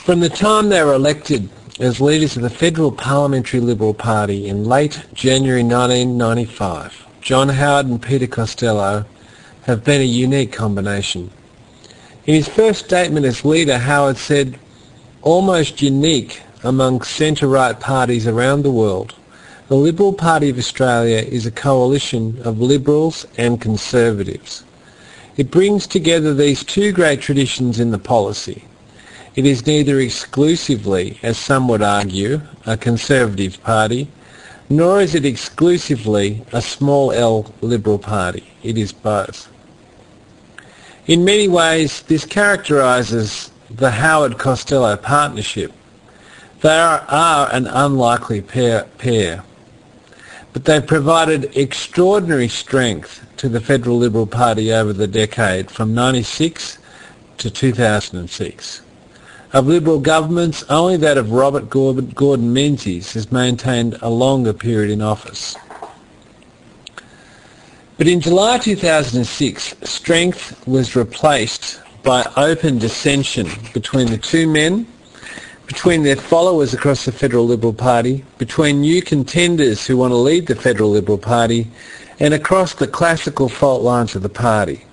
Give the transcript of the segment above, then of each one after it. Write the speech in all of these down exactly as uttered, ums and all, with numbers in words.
From the time they were elected as leaders of the Federal Parliamentary Liberal Party in late January nineteen ninety-five, John Howard and Peter Costello have been a unique combination. In his first statement as leader, Howard said, "Almost unique among centre-right parties around the world, the Liberal Party of Australia is a coalition of Liberals and Conservatives. It brings together these two great traditions in the policy. It is neither exclusively, as some would argue, a Conservative party, nor is it exclusively a small L Liberal party. It is both." In many ways, this characterises the Howard-Costello partnership. They are, are an unlikely pair, pair, but they've provided extraordinary strength to the Federal Liberal Party over the decade from ninety-six to two thousand six. Of Liberal governments, only that of Robert Gordon Menzies has maintained a longer period in office. But in July two thousand six, strength was replaced by open dissension between the two men, between their followers across the Federal Liberal Party, between new contenders who want to lead the Federal Liberal Party, and across the classical fault lines of the party.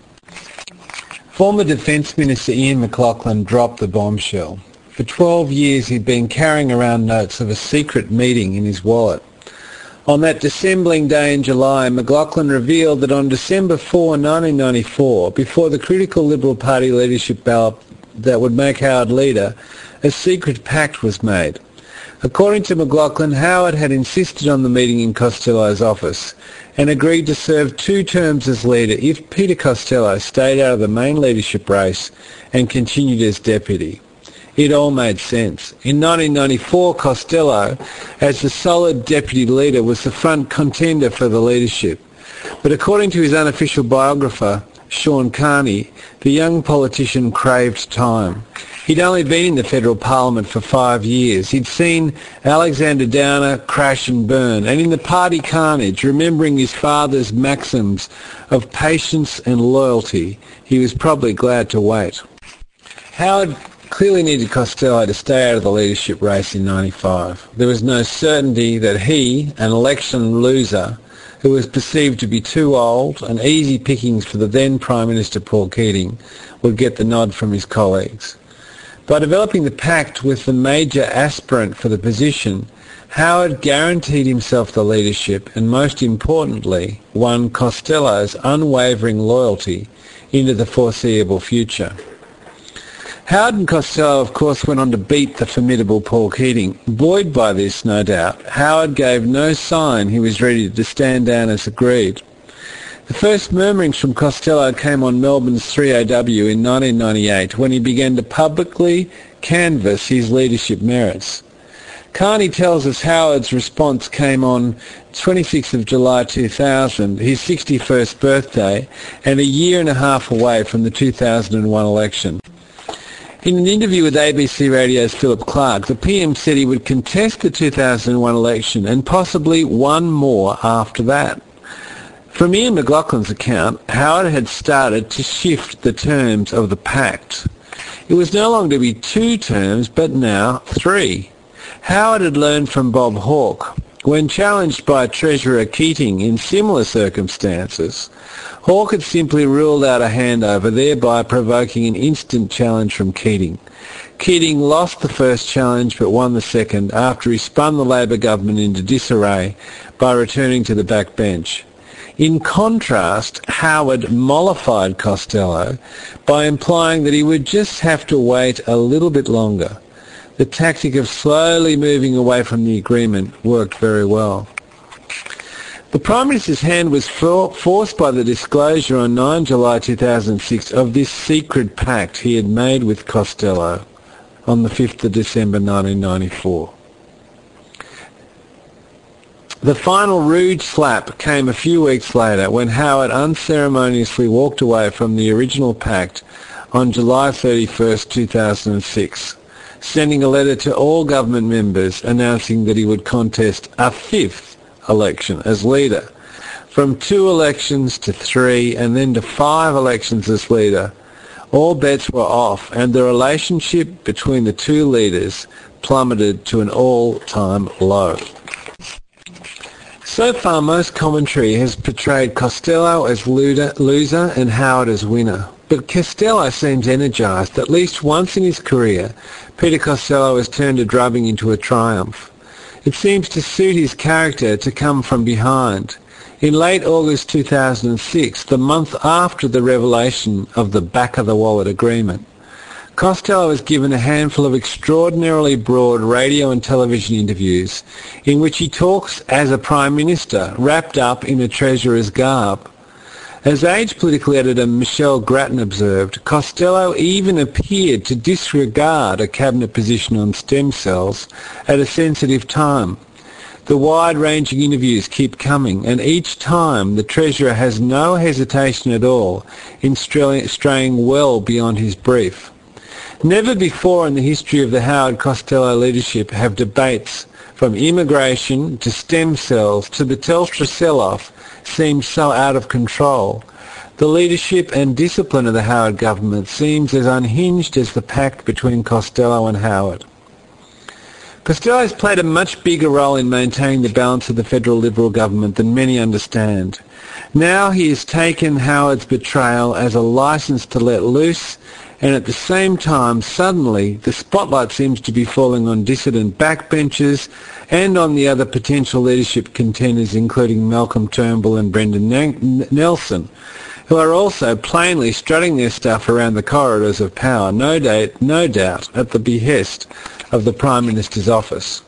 Former Defence Minister Ian McLaughlin dropped the bombshell. For twelve years he'd been carrying around notes of a secret meeting in his wallet. On that dissembling day in July, McLaughlin revealed that on December fourth, nineteen ninety-four, before the critical Liberal Party leadership ballot that would make Howard leader, a secret pact was made. According to McLaughlin, Howard had insisted on the meeting in Costello's office and agreed to serve two terms as leader if Peter Costello stayed out of the main leadership race and continued as deputy. It all made sense. In nineteen ninety-four, Costello, as the solid deputy leader, was the front contender for the leadership. But according to his unofficial biographer, Sean Carney, the young politician craved time. He'd only been in the federal parliament for five years. He'd seen Alexander Downer crash and burn, and in the party carnage, remembering his father's maxims of patience and loyalty, he was probably glad to wait. Howard clearly needed Costello to stay out of the leadership race in ninety-five. There was no certainty that he, an election loser, who was perceived to be too old and easy pickings for the then Prime Minister Paul Keating, would get the nod from his colleagues. By developing the pact with the major aspirant for the position, Howard guaranteed himself the leadership and, most importantly, won Costello's unwavering loyalty into the foreseeable future. Howard and Costello, of course, went on to beat the formidable Paul Keating. Buoyed by this, no doubt, Howard gave no sign he was ready to stand down as agreed. The first murmurings from Costello came on Melbourne's three A W in nineteen ninety-eight, when he began to publicly canvass his leadership merits. Carney tells us Howard's response came on twenty-sixth of July two thousand, his sixty-first birthday, and a year and a half away from the two thousand one election. In an interview with A B C Radio's Philip Clark, the P M said he would contest the two thousand one election and possibly one more after that. From Ian McLaughlin's account, Howard had started to shift the terms of the pact. It was no longer to be two terms, but now three. Howard had learned from Bob Hawke. When challenged by Treasurer Keating in similar circumstances, Hawke had simply ruled out a handover, thereby provoking an instant challenge from Keating. Keating lost the first challenge but won the second after he spun the Labor government into disarray by returning to the backbench. In contrast, Howard mollified Costello by implying that he would just have to wait a little bit longer. The tactic of slowly moving away from the agreement worked very well. The Prime Minister's hand was for, forced by the disclosure on the ninth of July two thousand six of this secret pact he had made with Costello on the fifth of December nineteen ninety-four. The final rude slap came a few weeks later when Howard unceremoniously walked away from the original pact on July thirty-first, two thousand six, sending a letter to all government members announcing that he would contest a fifth election as leader, from two elections to three and then to five elections as leader, all bets were off, and the relationship between the two leaders plummeted to an all-time low. So far, most commentary has portrayed Costello as loser and Howard as winner. But Costello seems energised. At least once in his career, Peter Costello has turned a drubbing into a triumph. It seems to suit his character to come from behind. In late August two thousand six, the month after the revelation of the back-of-the-wallet agreement, Costello was given a handful of extraordinarily broad radio and television interviews in which he talks as a Prime Minister wrapped up in a Treasurer's garb. As Age political editor Michelle Grattan observed, Costello even appeared to disregard a cabinet position on stem cells at a sensitive time. The wide-ranging interviews keep coming, and each time the Treasurer has no hesitation at all in straying well beyond his brief. Never before in the history of the Howard-Costello leadership have debates from immigration to stem cells to the Telstra sell-off seemed so out of control. The leadership and discipline of the Howard government seems as unhinged as the pact between Costello and Howard. Costello has played a much bigger role in maintaining the balance of the federal Liberal government than many understand. Now he has taken Howard's betrayal as a licence to let loose, and at the same time, suddenly, the spotlight seems to be falling on dissident backbenchers and on the other potential leadership contenders, including Malcolm Turnbull and Brendan Nelson, who are also plainly strutting their stuff around the corridors of power, no doubt, no doubt at the behest of the Prime Minister's office.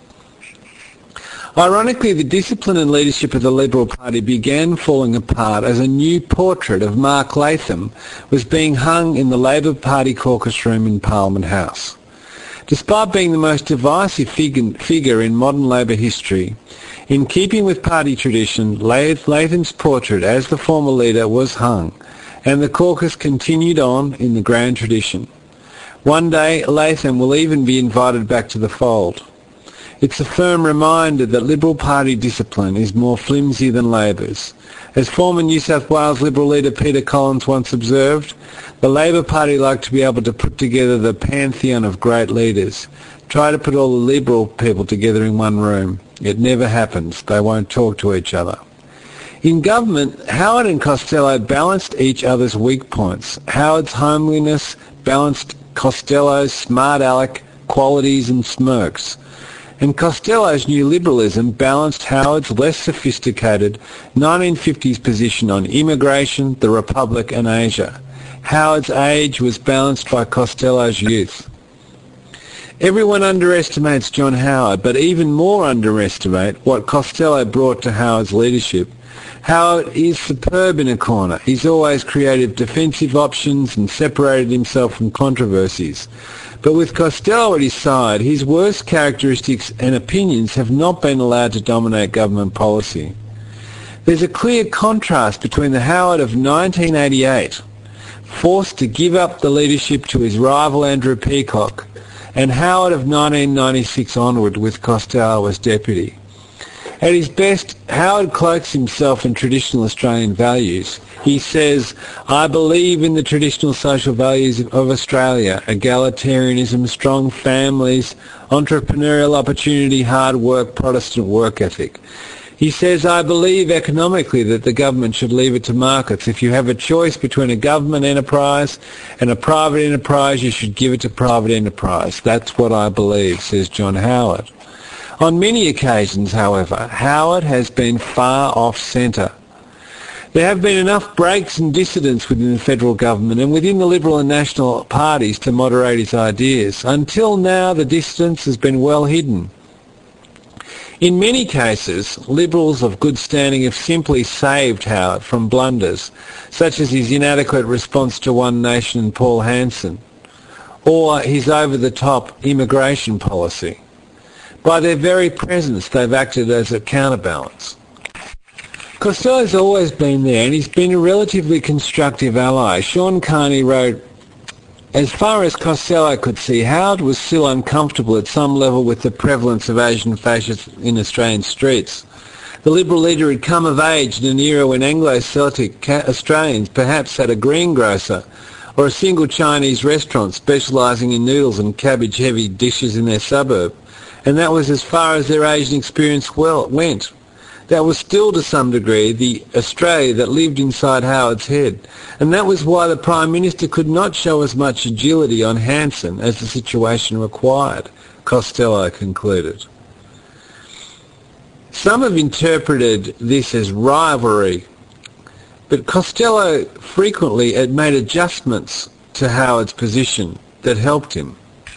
Ironically, the discipline and leadership of the Liberal Party began falling apart as a new portrait of Mark Latham was being hung in the Labor Party caucus room in Parliament House. Despite being the most divisive figure in modern Labor history, in keeping with party tradition, Latham's portrait as the former leader was hung, and the caucus continued on in the grand tradition. One day, Latham will even be invited back to the fold. It's a firm reminder that Liberal Party discipline is more flimsy than Labor's. As former New South Wales Liberal leader Peter Collins once observed, the Labor Party like to be able to put together the pantheon of great leaders. Try to put all the Liberal people together in one room. It never happens. They won't talk to each other. In government, Howard and Costello balanced each other's weak points. Howard's homeliness balanced Costello's smart aleck qualities and smirks. And Costello's new liberalism balanced Howard's less sophisticated nineteen fifties position on immigration, the Republic and Asia. Howard's age was balanced by Costello's youth. Everyone underestimates John Howard, but even more underestimate what Costello brought to Howard's leadership. Howard is superb in a corner. He's always created defensive options and separated himself from controversies. But with Costello at his side, his worst characteristics and opinions have not been allowed to dominate government policy. There's a clear contrast between the Howard of nineteen eighty-eight, forced to give up the leadership to his rival Andrew Peacock, and Howard of nineteen ninety-six onward with Costello as deputy. At his best, Howard cloaks himself in traditional Australian values. He says, "I believe in the traditional social values of Australia, egalitarianism, strong families, entrepreneurial opportunity, hard work, Protestant work ethic." He says, "I believe economically that the government should leave it to markets. If you have a choice between a government enterprise and a private enterprise, you should give it to private enterprise. That's what I believe," says John Howard. On many occasions, however, Howard has been far off-centre. There have been enough breaks and dissidents within the federal government and within the Liberal and National parties to moderate his ideas. Until now, the dissidence has been well hidden. In many cases, Liberals of good standing have simply saved Howard from blunders, such as his inadequate response to One Nation and Paul Hanson, or his over-the-top immigration policy. By their very presence, they've acted as a counterbalance. Costello's always been there, and he's been a relatively constructive ally. Sean Carney wrote, "As far as Costello could see, Howard was still uncomfortable at some level with the prevalence of Asian fascists in Australian streets. The Liberal leader had come of age in an era when Anglo-Celtic Australians perhaps had a greengrocer or a single Chinese restaurant specialising in noodles and cabbage-heavy dishes in their suburb. And that was as far as their Asian experience well went. That was still, to some degree, the Australia that lived inside Howard's head. And that was why the Prime Minister could not show as much agility on Hanson as the situation required, Costello concluded. Some have interpreted this as rivalry, but Costello frequently had made adjustments to Howard's position that helped him.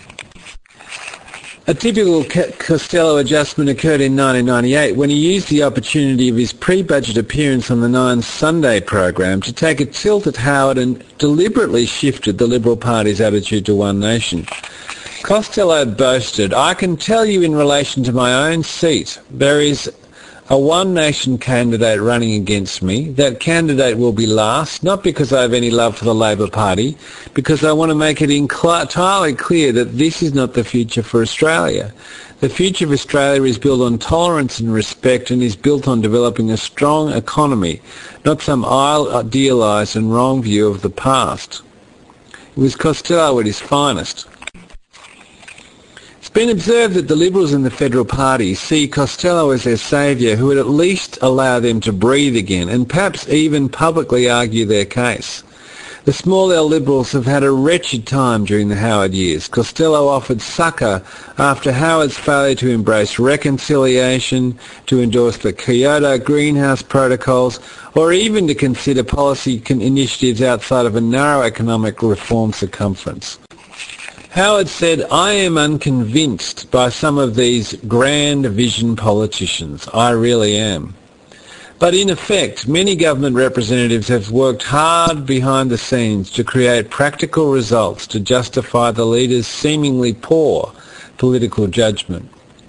A typical Costello adjustment occurred in nineteen ninety-eight when he used the opportunity of his pre-budget appearance on the Nine Sunday program to take a tilt at Howard and deliberately shifted the Liberal Party's attitude to One Nation. Costello boasted, "I can tell you in relation to my own seat, there is a One Nation candidate running against me. That candidate will be last, not because I have any love for the Labor Party, because I want to make it entirely clear that this is not the future for Australia. The future of Australia is built on tolerance and respect and is built on developing a strong economy, not some idealised and wrong view of the past." It was Costello at his finest. It's been observed that the Liberals in the Federal Party see Costello as their saviour who would at least allow them to breathe again and perhaps even publicly argue their case. The small L Liberals have had a wretched time during the Howard years. Costello offered succour after Howard's failure to embrace reconciliation, to endorse the Kyoto greenhouse protocols, or even to consider policy initiatives outside of a narrow economic reform circumference. Howard said, "I am unconvinced by some of these grand vision politicians. I really am." But in effect, many government representatives have worked hard behind the scenes to create practical results to justify the leader's seemingly poor political judgment.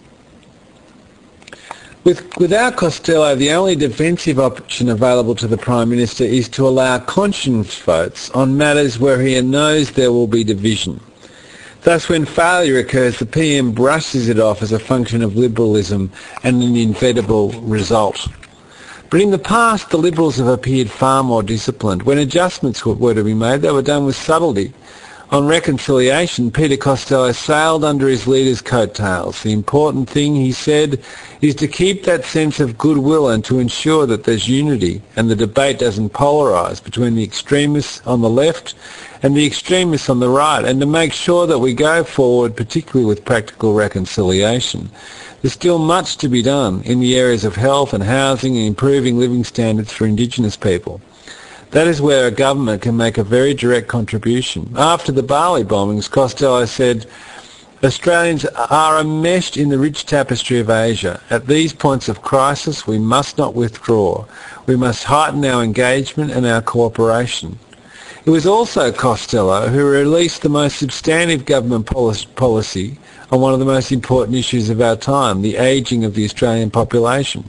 With, without Costello, the only defensive option available to the Prime Minister is to allow conscience votes on matters where he knows there will be division. Thus, when failure occurs, the P M brushes it off as a function of liberalism and an inevitable result. But in the past, the Liberals have appeared far more disciplined. When adjustments were to be made, they were done with subtlety. On reconciliation, Peter Costello sailed under his leader's coattails. The important thing, he said, is to keep that sense of goodwill and to ensure that there's unity and the debate doesn't polarise between the extremists on the left and the extremists on the right, and to make sure that we go forward, particularly with practical reconciliation. There's still much to be done in the areas of health and housing and improving living standards for Indigenous people. That is where a government can make a very direct contribution. After the Bali bombings, Costello said, "Australians are enmeshed in the rich tapestry of Asia. At these points of crisis, we must not withdraw. We must heighten our engagement and our cooperation." It was also Costello who released the most substantive government policy on one of the most important issues of our time, the ageing of the Australian population.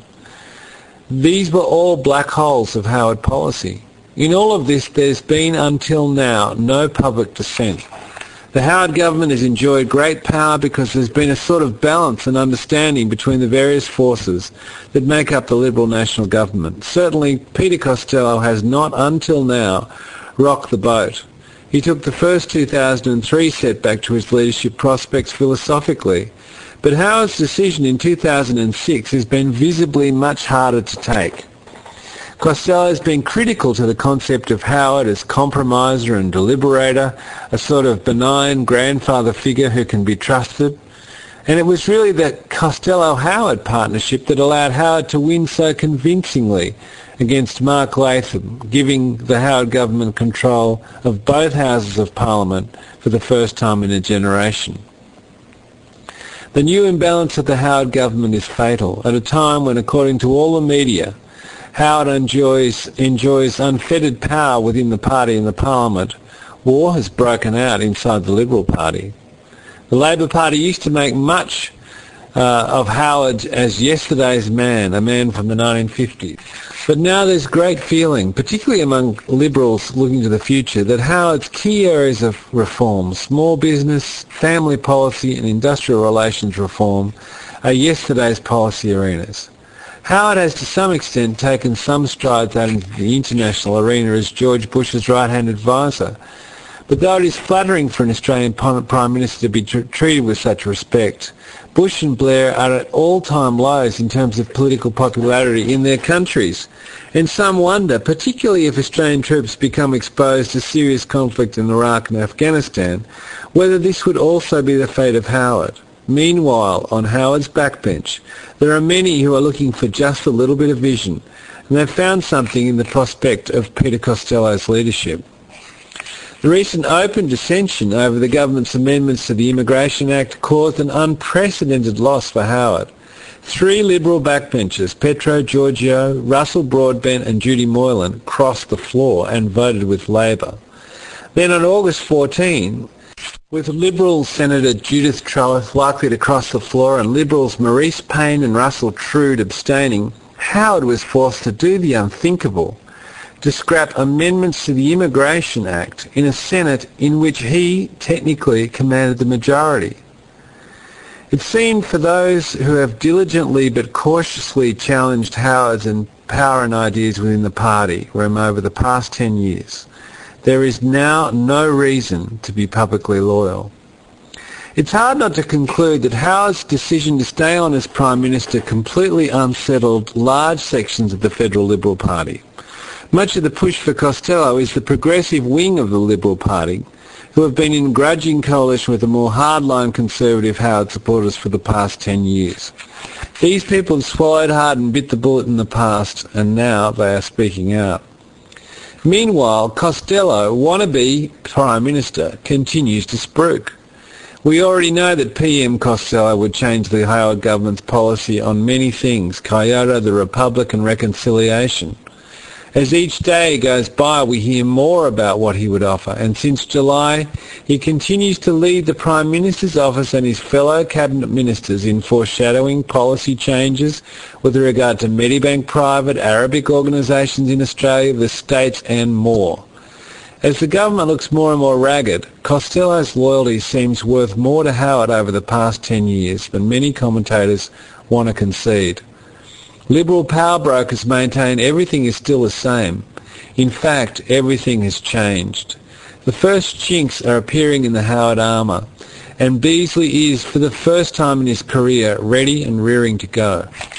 These were all black holes of Howard policy. In all of this, there's been until now no public dissent. The Howard government has enjoyed great power because there's been a sort of balance and understanding between the various forces that make up the Liberal National Government. Certainly, Peter Costello has not until now rocked the boat. He took the first two thousand three setback to his leadership prospects philosophically, but Howard's decision in two thousand six has been visibly much harder to take. Costello has been critical to the concept of Howard as compromiser and deliberator, a sort of benign grandfather figure who can be trusted. And it was really the Costello-Howard partnership that allowed Howard to win so convincingly against Mark Latham, giving the Howard government control of both houses of Parliament for the first time in a generation. The new imbalance of the Howard government is fatal at a time when, according to all the media, Howard enjoys, enjoys unfettered power within the party and the Parliament. War has broken out inside the Liberal Party. The Labor Party used to make much uh, of Howard as yesterday's man, a man from the nineteen fifties. But now there's great feeling, particularly among Liberals looking to the future, that Howard's key areas of reform, small business, family policy and industrial relations reform, are yesterday's policy arenas. Howard has to some extent taken some strides out into the international arena as George Bush's right-hand advisor, But though it is flattering for an Australian Prime Minister to be tr- treated with such respect, Bush and Blair are at all-time lows in terms of political popularity in their countries. And some wonder, particularly if Australian troops become exposed to serious conflict in Iraq and Afghanistan, whether this would also be the fate of Howard. Meanwhile, on Howard's backbench, there are many who are looking for just a little bit of vision, and they've found something in the prospect of Peter Costello's leadership. The recent open dissension over the government's amendments to the Immigration Act caused an unprecedented loss for Howard. Three Liberal backbenchers, Petro Georgiou, Russell Broadbent and Judy Moylan, crossed the floor and voted with Labor. Then on August fourteenth, with Liberal Senator Judith Trellis likely to cross the floor and Liberals Maurice Payne and Russell Trude abstaining, Howard was forced to do the unthinkable, to scrap amendments to the Immigration Act in a Senate in which he technically commanded the majority. It seemed for those who have diligently but cautiously challenged Howard's and power and ideas within the party over the past ten years, there is now no reason to be publicly loyal. It's hard not to conclude that Howard's decision to stay on as Prime Minister completely unsettled large sections of the Federal Liberal Party. Much of the push for Costello is the progressive wing of the Liberal Party, who have been in grudging coalition with the more hardline conservative Howard supporters for the past ten years. These people have swallowed hard and bit the bullet in the past, and now they are speaking out. Meanwhile, Costello, wannabe Prime Minister, continues to spruik. We already know that P M Costello would change the Howard government's policy on many things, Kyoto, the Republic and reconciliation. As each day goes by, we hear more about what he would offer, and since July, he continues to lead the Prime Minister's office and his fellow Cabinet Ministers in foreshadowing policy changes with regard to Medibank Private, Arabic organisations in Australia, the States and more. As the government looks more and more ragged, Costello's loyalty seems worth more to Howard over the past ten years than many commentators want to concede. Liberal power brokers maintain everything is still the same. In fact, everything has changed. The first chinks are appearing in the Howard armour, and Beazley is, for the first time in his career, ready and rearing to go.